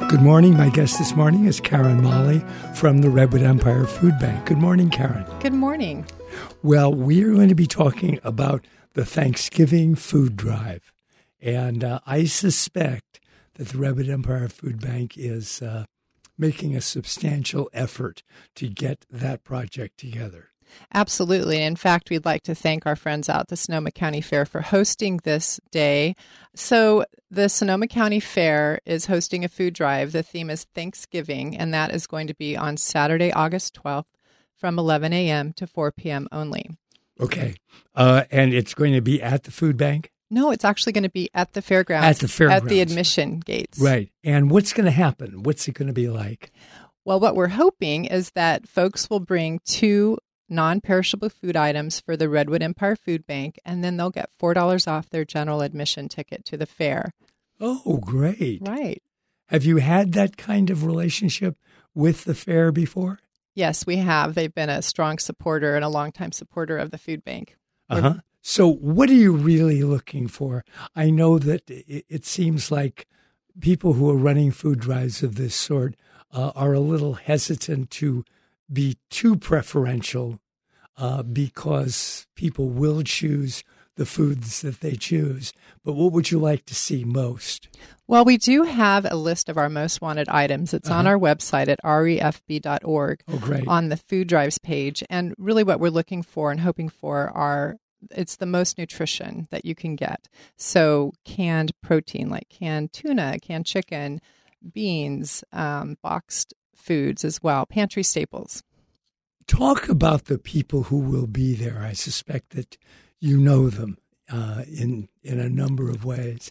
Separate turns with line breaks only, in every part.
Good morning. My guest this morning is Karen Molly from the Redwood Empire Food Bank. Good morning, Karen.
Good morning.
Well, we are going to be talking about the Thanksgiving food drive. And I suspect that the Redwood Empire Food Bank is making a substantial effort to get that project together.
Absolutely. In fact, we'd like to thank our friends out at the Sonoma County Fair for hosting this day. So the Sonoma County Fair is hosting a food drive. The theme is Thanksgiving, and that is going to be on Saturday, August 12th from 11 a.m. to 4 p.m. only.
Okay. And it's going to be at the food bank?
No, it's actually going to be at the fairgrounds.
At the fairgrounds.
At the admission gates.
Right. And what's going to happen? What's it going to be like?
Well, what we're hoping is that folks will bring 2 non-perishable food items for the Redwood Empire Food Bank, and then they'll get $4 off their general admission ticket to the fair.
Oh, great.
Right.
Have you had that kind of relationship with the fair before?
Yes, we have. They've been a strong supporter and a longtime supporter of the food bank.
Uh-huh. So what are you really looking for? I know that it seems like people who are running food drives of this sort are a little hesitant to be too preferential because people will choose the foods that they choose. But what would you like to see most?
Well, we do have a list of our most wanted items. It's on our website at refb.org.
Oh, great.
On the food drives page. And really what we're looking for and hoping for it's the most nutrition that you can get. So canned protein like canned tuna, canned chicken, beans, boxed foods as well, pantry staples.
Talk about the people who will be there. I suspect that you know them in a number of ways.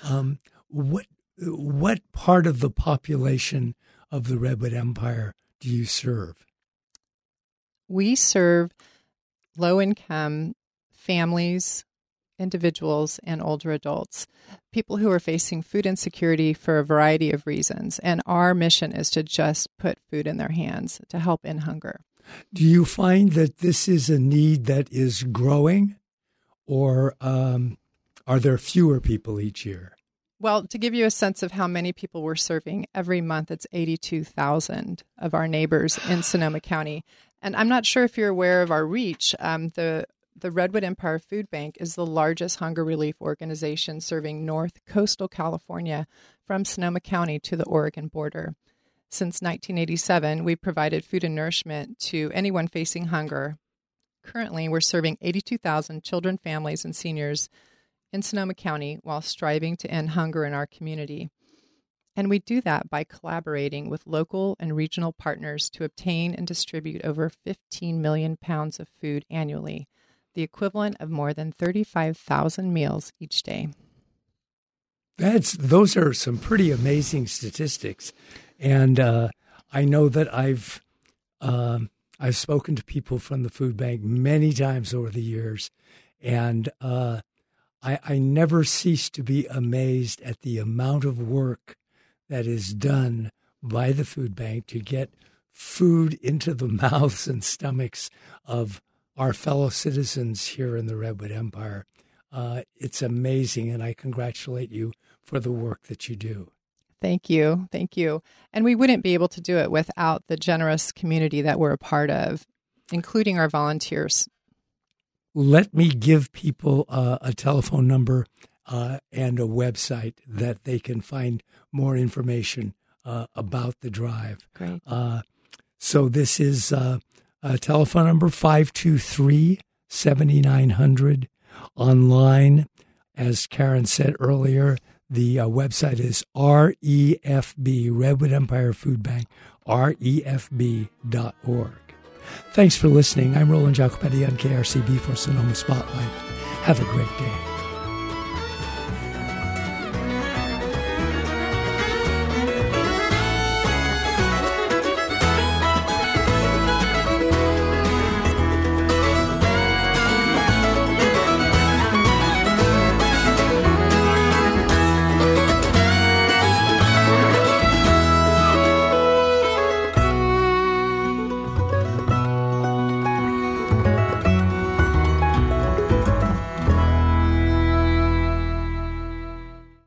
What part of the population of the Redwood Empire do you serve?
We serve low-income families, individuals, and older adults, people who are facing food insecurity for a variety of reasons. And our mission is to just put food in their hands to help end hunger.
Do you find that this is a need that is growing, or are there fewer people each year?
Well, to give you a sense of how many people we're serving, every month it's 82,000 of our neighbors in Sonoma County. And I'm not sure if you're aware of our reach. The Redwood Empire Food Bank is the largest hunger relief organization serving North Coastal California from Sonoma County to the Oregon border. Since 1987, we've provided food and nourishment to anyone facing hunger. Currently, we're serving 82,000 children, families, and seniors in Sonoma County while striving to end hunger in our community. And we do that by collaborating with local and regional partners to obtain and distribute over 15 million pounds of food annually, the equivalent of more than 35,000 meals each day.
Those are some pretty amazing statistics. And I know that I've spoken to people from the food bank many times over the years, and I never cease to be amazed at the amount of work that is done by the food bank to get food into the mouths and stomachs of our fellow citizens here in the Redwood Empire. It's amazing, and I congratulate you for the work that you do.
Thank you. Thank you. And we wouldn't be able to do it without the generous community that we're a part of, including our volunteers.
Let me give people a telephone number and a website that they can find more information about the drive.
Great.
So this is telephone number 523-7900. Online, as Karen said earlier, the website is REFB, Redwood Empire Food Bank, refb.org. Thanks for listening. I'm Roland Giacopetti on KRCB for Sonoma Spotlight. Have a great day.